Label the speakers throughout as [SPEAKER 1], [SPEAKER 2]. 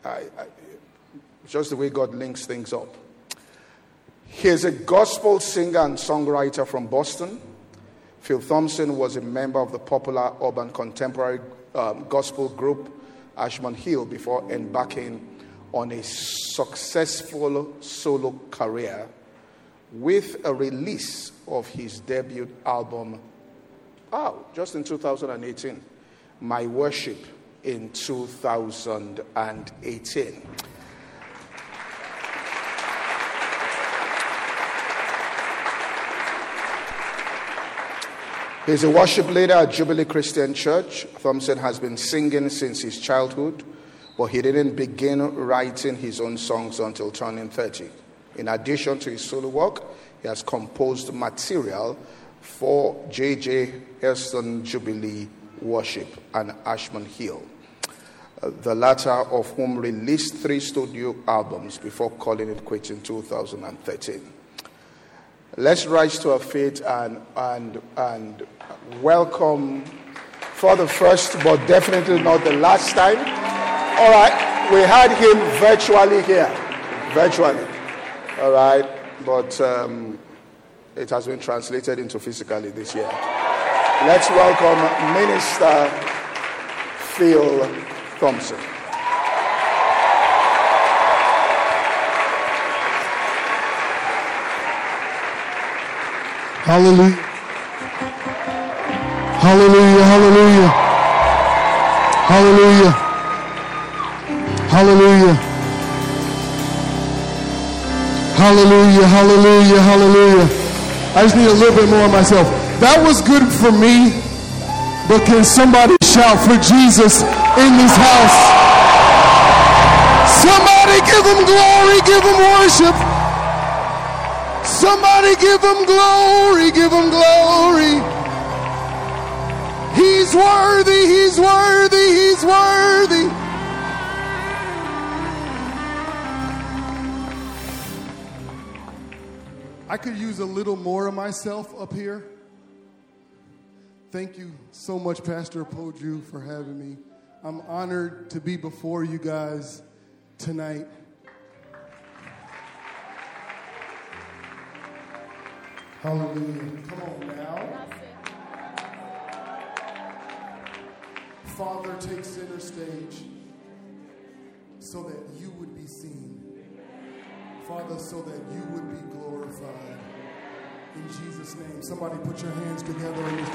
[SPEAKER 1] just the way God links things up. He is a gospel singer and songwriter from Boston. Phil Thompson was a member of the popular urban contemporary gospel group Ashman Hill before embarking on a successful solo career with a release of his debut album, just in 2018, My Worship in 2018. He's a worship leader at Jubilee Christian Church. Thompson has been singing since his childhood, but he didn't begin writing his own songs until turning 30. In addition to his solo work, he has composed material for J.J. Hairston Jubilee Worship and Ashman Hill, the latter of whom released 3 studio albums before calling it quits in 2013. Let's rise to our feet and welcome for the first, but definitely not the last time. All right, we had him virtually here. Virtually. All right, but it has been translated into physically this year. Let's welcome Minister Phil Thompson.
[SPEAKER 2] Hallelujah. Hallelujah, hallelujah. Hallelujah. Hallelujah. Hallelujah, hallelujah, hallelujah. I just need a little bit more of myself. That was good for me, but can somebody shout for Jesus in this house? Somebody give him glory, give him worship. Somebody give him glory, give him glory. He's worthy, he's worthy, he's worthy. I could use a little more of myself up here. Thank you so much, Pastor Poju, for having me. I'm honored to be before you guys tonight. Hallelujah. Come on now. Father, take center stage so that you would be seen. Father, so that you would be glorified. In Jesus' name. Somebody put your hands together in this.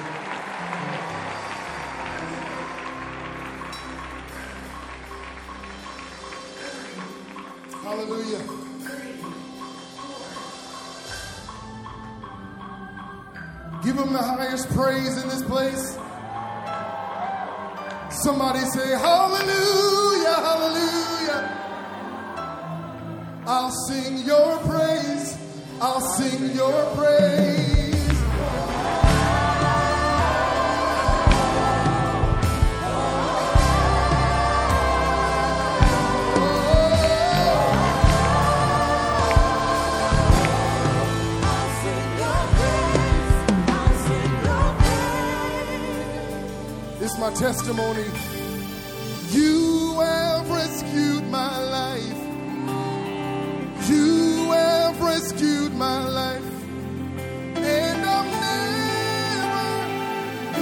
[SPEAKER 2] Hallelujah. Give him the highest praise in this place. Somebody say, hallelujah, hallelujah. I'll sing your praise. I'll sing your praise. This is my testimony. You have rescued my life. You have rescued my life. And I'm never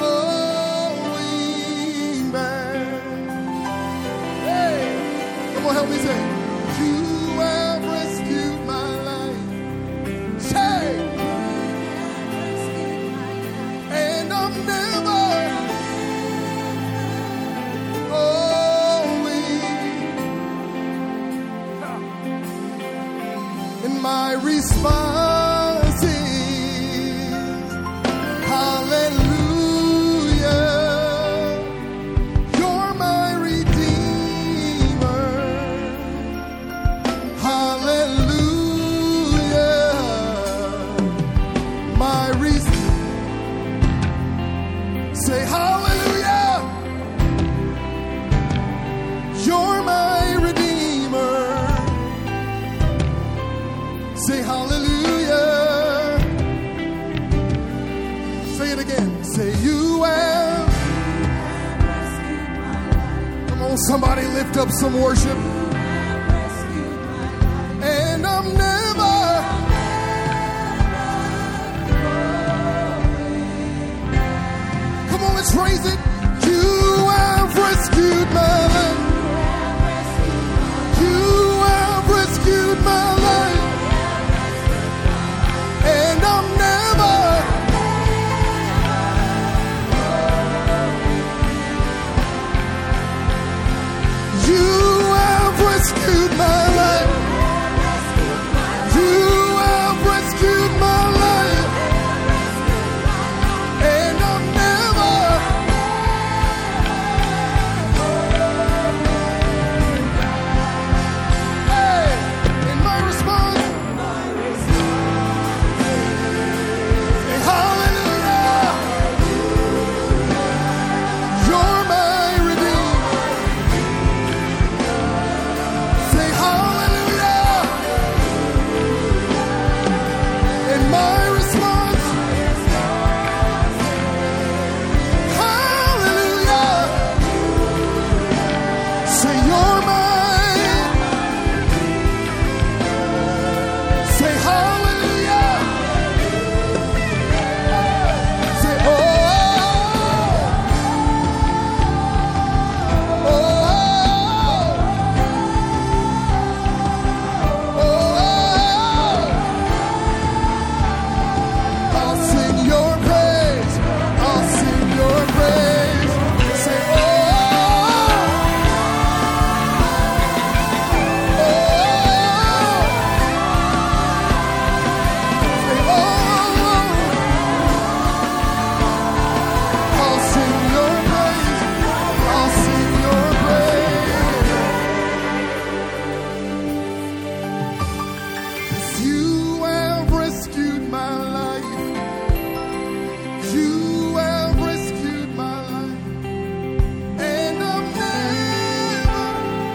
[SPEAKER 2] going back. Hey, come on, help me say. You have rescued my life. Say. And I'm never going. And my response is hallelujah. You're my redeemer. Hallelujah. My say hallelujah. You're my redeemer. Say hallelujah. Say it again. Say you have. Come on, somebody lift up some worship. I'm never. Come on, let's raise it. You have rescued my life. You have rescued my life. And I'm never. You have rescued my life. You have rescued my life. And I'm never. Hey, in my response, say hallelujah. You're my redeemer. Say hallelujah. In my response, hallelujah. Say you're mine. Say hallelujah. Say oh, oh, oh. I'll sing your praise. I'll sing your praise. Say oh, oh. Say oh. I'll sing your praise. I'll sing your praise. 'Cause you have rescued my life. You have rescued my life. And I'm never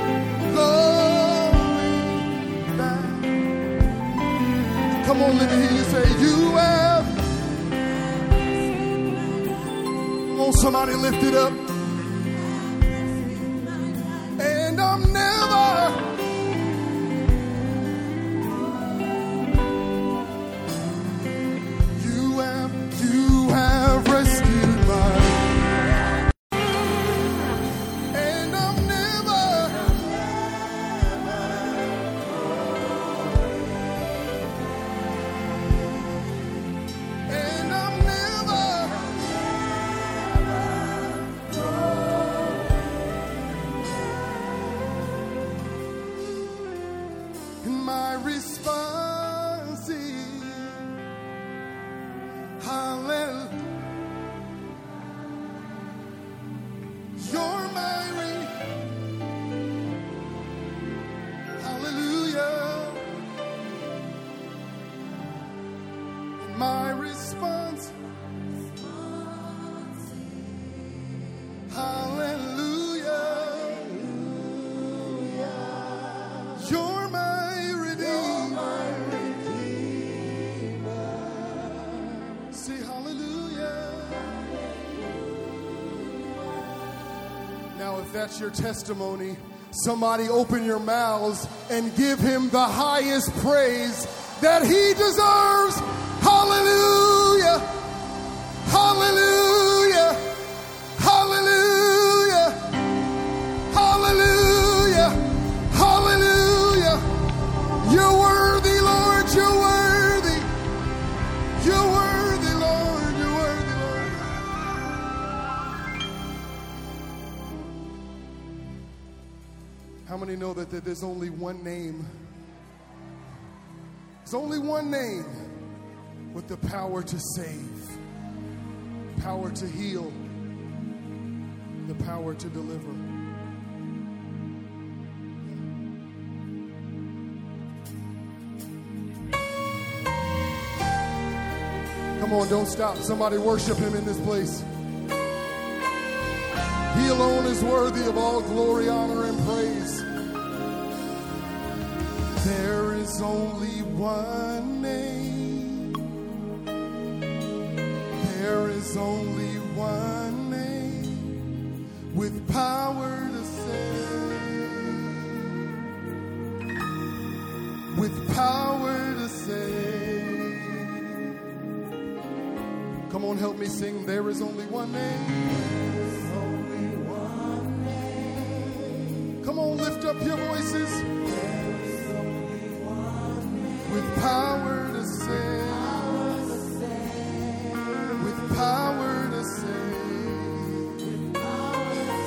[SPEAKER 2] going back. Come on, let me hear you say, you have. Come on, somebody lift it up. And I'm never. You have rescued my life. And I'm never. And I'm never. And my response is hallelujah. You're my hallelujah. And my response, hallelujah. You're my redeemer. Say hallelujah. Now, if that's your testimony, somebody open your mouths and give him the highest praise that he deserves. Hallelujah. Hallelujah. Hallelujah. Hallelujah. Hallelujah. You're worthy, Lord. You're worthy. You're worthy, Lord. You're worthy, Lord. How many know that there's only one name? There's only one name with the power to save, power to heal, the power to deliver. Come on, don't stop. Somebody worship him in this place. He alone is worthy of all glory, honor, and praise. There is only one name. There is only one name with power to save. with power to save. Come on, help me sing. There is only one name. There is only one name. Come on, lift up your voices. There is only one name. With power to save. With power to save. With power to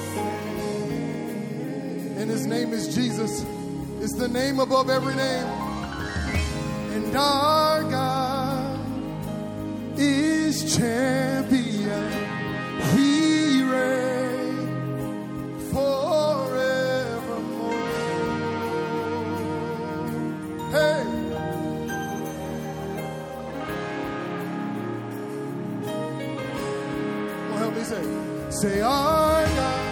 [SPEAKER 2] save. And his name is Jesus. It's the name above every name. And our God is champion. He reigns forevermore. Hey. Well, help me say our God.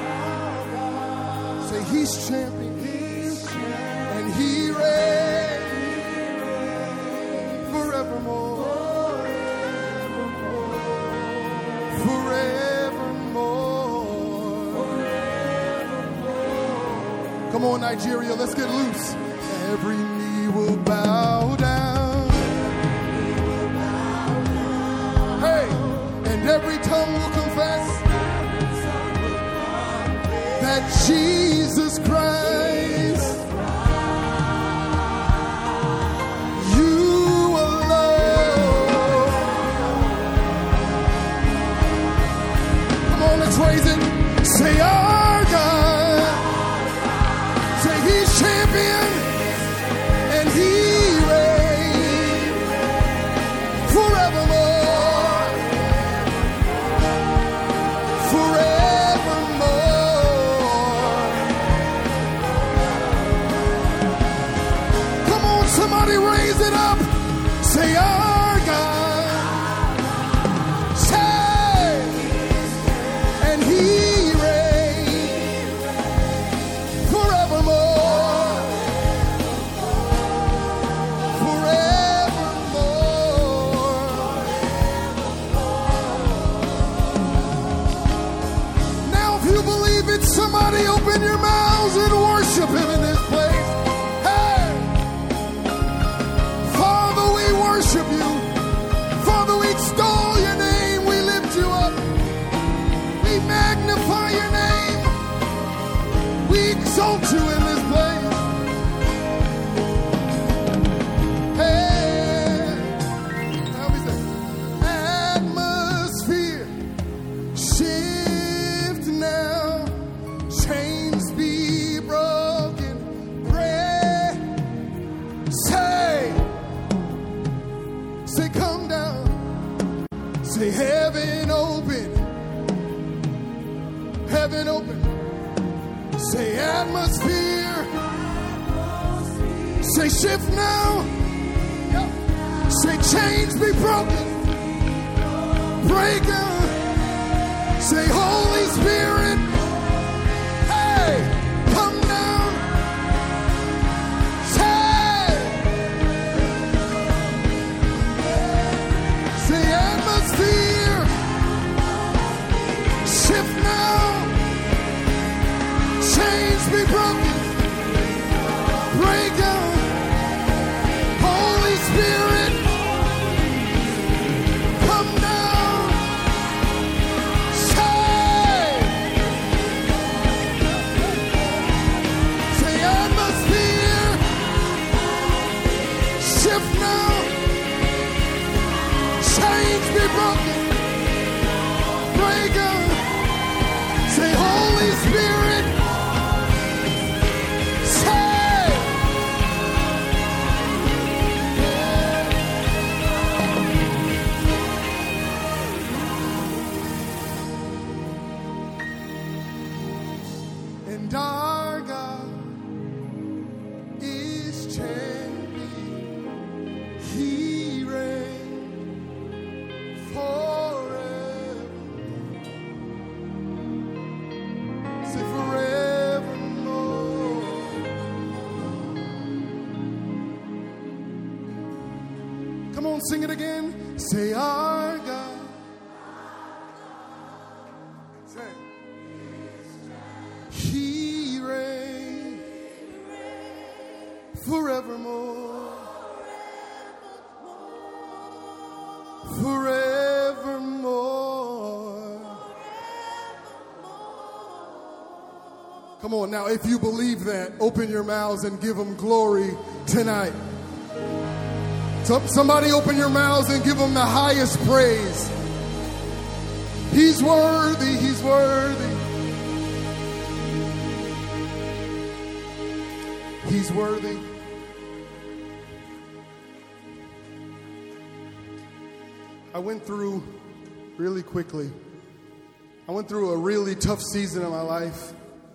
[SPEAKER 2] Say he's champion. And he reigns forevermore. Forevermore. Come on, Nigeria, let's get loose. Every knee will bow down. Hey, and every tongue will confess that Jesus Christ, you alone. Come on, let's raise it. Say our God. Say he's champion and he reigns forevermore. Forevermore. Come on, somebody raise it up. Say our God. Say, and he reigns forevermore. Forevermore. Now if you believe it, somebody open your mouths and worship him in this place. Hey! Father, we worship you. Father, we extol your name. We lift you up. We magnify your name. We exalt you in this place. Hey! How we say? Atmosphere shift now. Chains be broken. Pray. Say come down. Say heaven open. Heaven open. Say atmosphere. Say shift now. Yep. Say chains be broken. Break out. Say Holy Spirit. Hey, come down. Say atmosphere. Shift now. Chains be broken. Break out. Holy Spirit. Come down. Say atmosphere. Shift now. Chains be broken. Break out. Say Holy Spirit. Say. And our God is champion. He reigns forever. Say forevermore. Come on, sing it again. Say our God. Say. He reigns forevermore, forevermore. Come on now, if you believe that, open your mouths and give him glory tonight. Somebody open your mouths and give him the highest praise. He's worthy, he's worthy. He's worthy. I went through really quickly. I went through a really tough season of my life.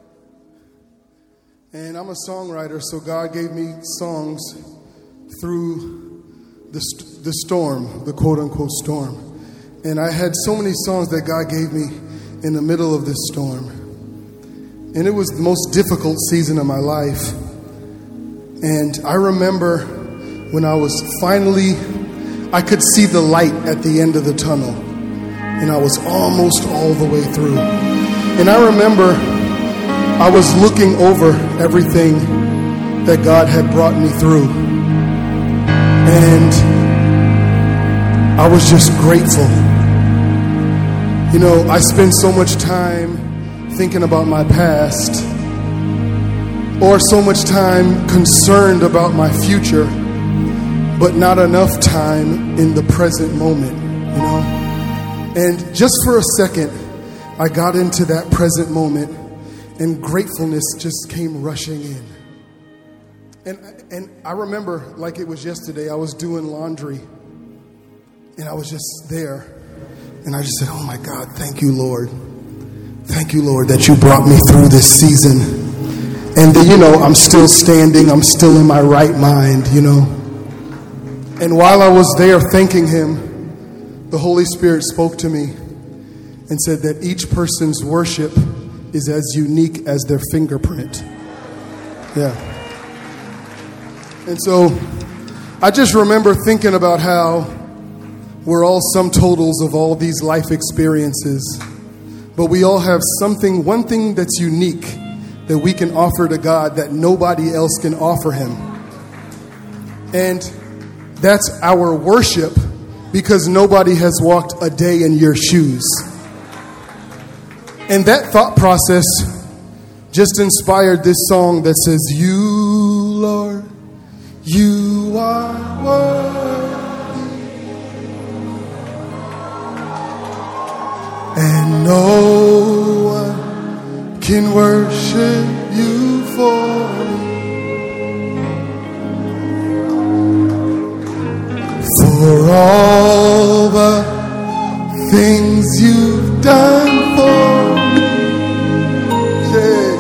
[SPEAKER 2] And I'm a songwriter, so God gave me songs through the storm, the quote-unquote storm. And I had so many songs that God gave me in the middle of this storm. And it was the most difficult season of my life. And I remember when I was finally, I could see the light at the end of the tunnel. And I was almost all the way through. And I remember I was looking over everything that God had brought me through. And I was just grateful. You know, I spend so much time thinking about my past, or so much time concerned about my future, but not enough time in the present moment, you know? And just for a second, I got into that present moment, and gratefulness just came rushing in. And I remember like it was yesterday, I was doing laundry, and I was just there, and I just said, oh my God, thank you, Lord. Thank you, Lord, that you brought me through this season. And you know, I'm still standing, I'm still in my right mind, you know. And while I was there thanking him, the Holy Spirit spoke to me and said that each person's worship is as unique as their fingerprint. Yeah. And so I just remember thinking about how we're all sum totals of all these life experiences, but we all have something, one thing that's unique that we can offer to God that nobody else can offer him. And that's our worship, because nobody has walked a day in your shoes. And that thought process just inspired this song that says, you, Lord, you are worthy, and no one can worship you for me. For all the things you've done for me, yeah.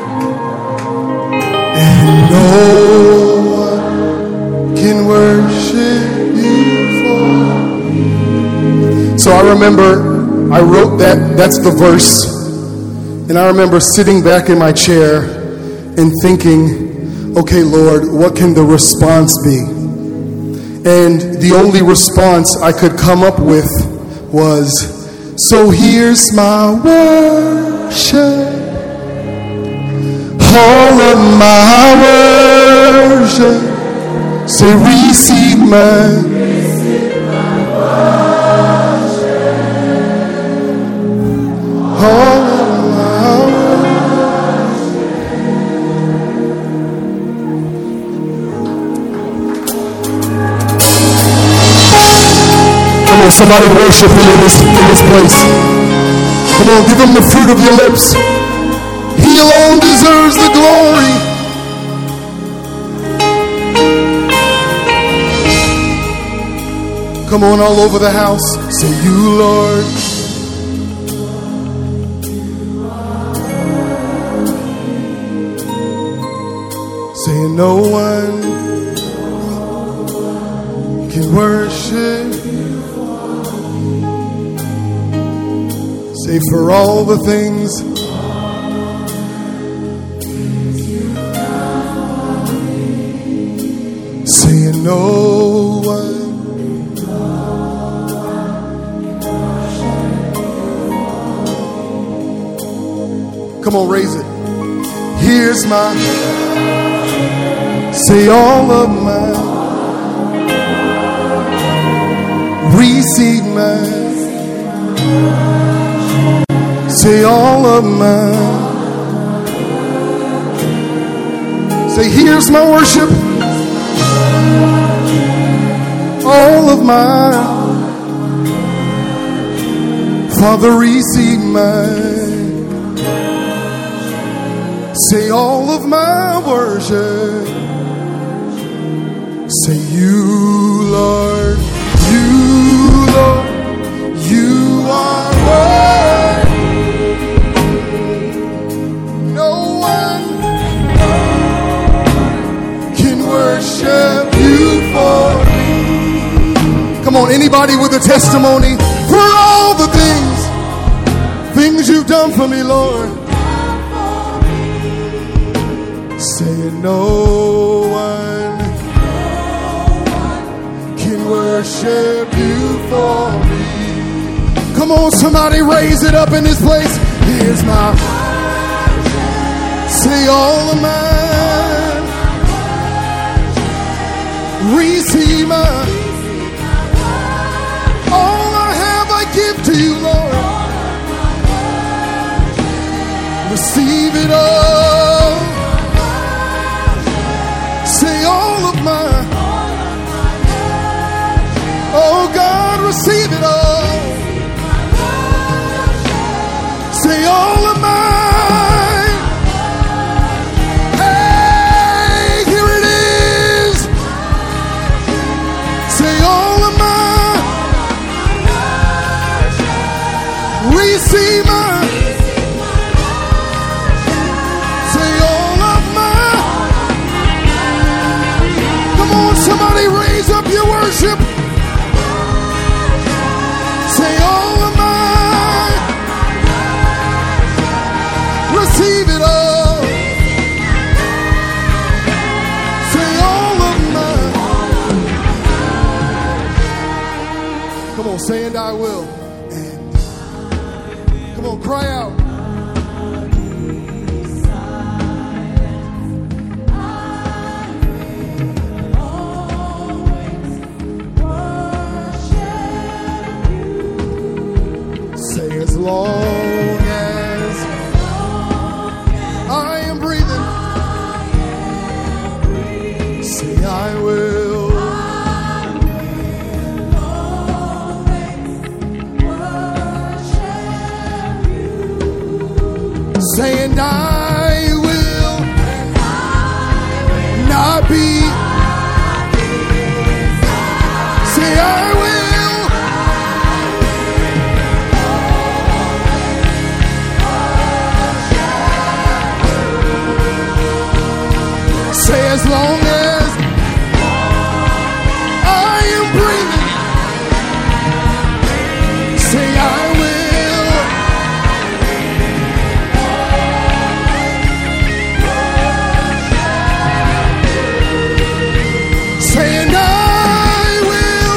[SPEAKER 2] And no one can worship you for me. So I remember I wrote that's the verse. And I remember sitting back in my chair and thinking, okay, Lord, what can the response be? And the only response I could come up with was, so here's my worship, all of my worship. Say, receive my worship, all of my Come on, somebody worship him in this place. Come on, give him the fruit of your lips. He alone deserves the glory. Come on, all over the house. Say, you, Lord. Saying no one can worship. Say, for all the things saying no one. Come on, raise it. Here's my Say all of mine. Receive mine. Say all of mine. Say, here's my worship. All of mine. Father, receive mine. Say all of my worship. Say you, Lord, you, Lord, you are worthy. No one can worship you for me. Come on, anybody with a testimony for all the things you've done for me, Lord. Say no one can worship you for me. Come on, somebody raise it up in this place. Here's my say all of mine. Receive mine. All I have I give to you, Lord. Receive it all. Say all of mine. Oh God, receive it all. Say all of mine. Hey, here it is. Say all of mine. Receive mine. Somebody raise up your worship. Say all of mine. Receive it all. Say all of mine. Come on, say and I will. And come on, cry out. As long as I am breathing, say I will say and I will not be say I will say as long as I am breathing, say I will. Say and I will.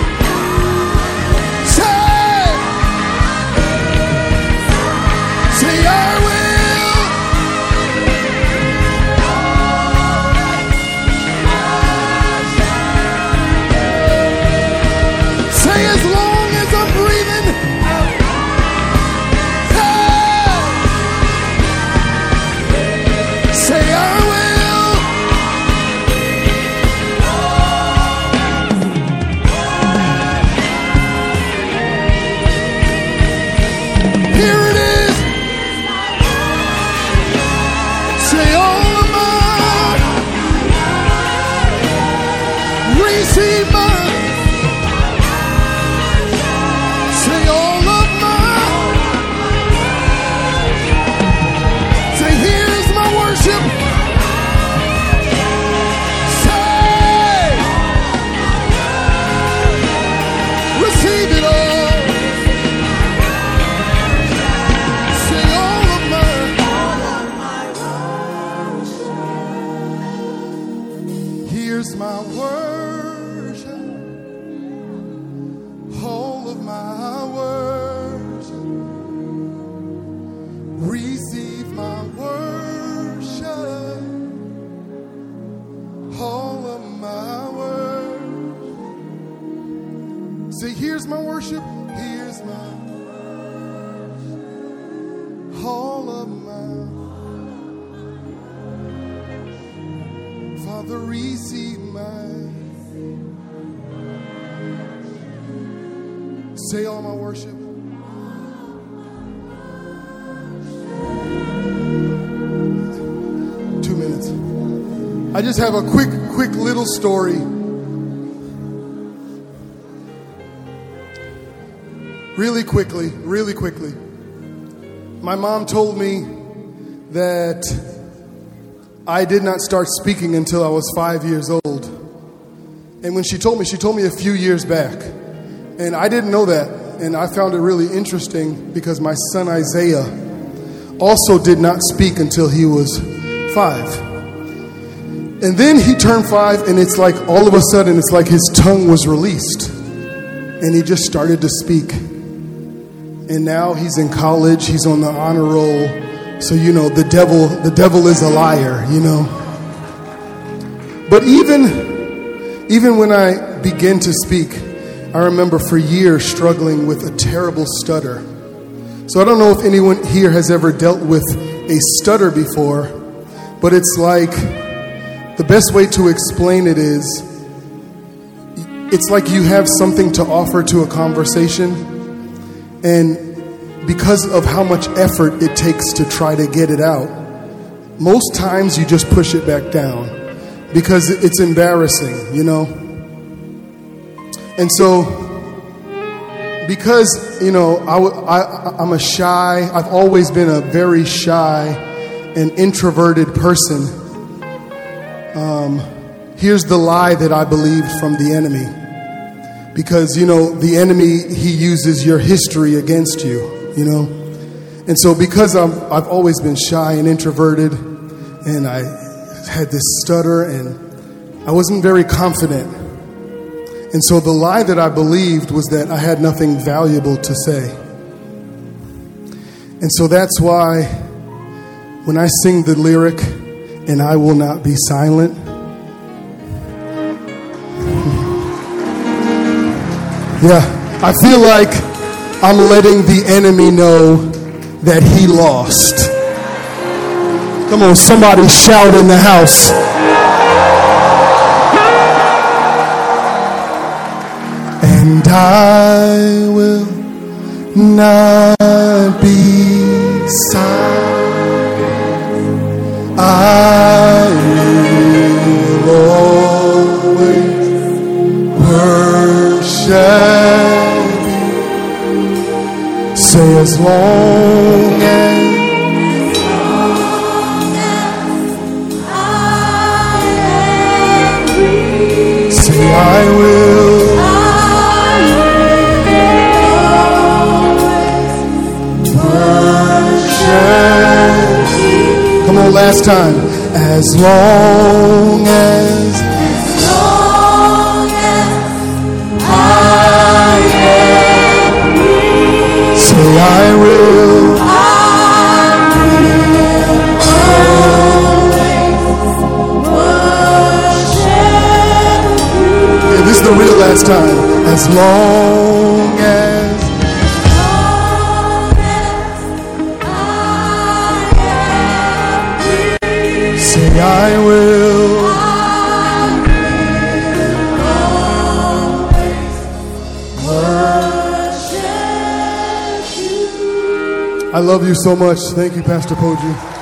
[SPEAKER 2] Say I will. As long as I'm breathing, say I will. Here it is. Say all of mine. Receive mine. Say all of mine. Say here's my worship. Say receive it all. Say all of mine. Here's my worship. All of my worship. Receive my worship. my worship. Say, here's my worship. Here's my worship. All of my Father, receive my. Say all my worship. 2 minutes. I just have a quick little story. Really quickly. My mom told me that I did not start speaking until I was 5 years old. And when she told me a few years back. And I didn't know that. And I found it really interesting because my son Isaiah also did not speak until he was 5. And then he turned 5, and it's like all of a sudden it's like his tongue was released. And he just started to speak. And now he's in college, he's on the honor roll. So, you know, the devil is a liar, you know. But even when I began to speak, I remember for years struggling with a terrible stutter. So I don't know if anyone here has ever dealt with a stutter before, but it's like, the best way to explain it is, it's like you have something to offer to a conversation, and because of how much effort it takes to try to get it out, most times you just push it back down because it's embarrassing, you know? And so, because, you know, I've always been a very shy and introverted person. Here's the lie that I believed from the enemy. Because, you know, the enemy, he uses your history against you, you know. And so because I've always been shy and introverted, and I had this stutter, and I wasn't very confident. And so the lie that I believed was that I had nothing valuable to say. And so that's why when I sing the lyric, and I will not be silent, yeah, I feel like I'm letting the enemy know that he lost. Come on, somebody shout in the house. And I will not be silent. I will always worship you. Say as long as say I will. Come on, last time. As long as I am free. Say I will. Always worship you. Okay, this is the real last time. As long as I will always worship you. I love you so much. Thank you, Pastor Poji.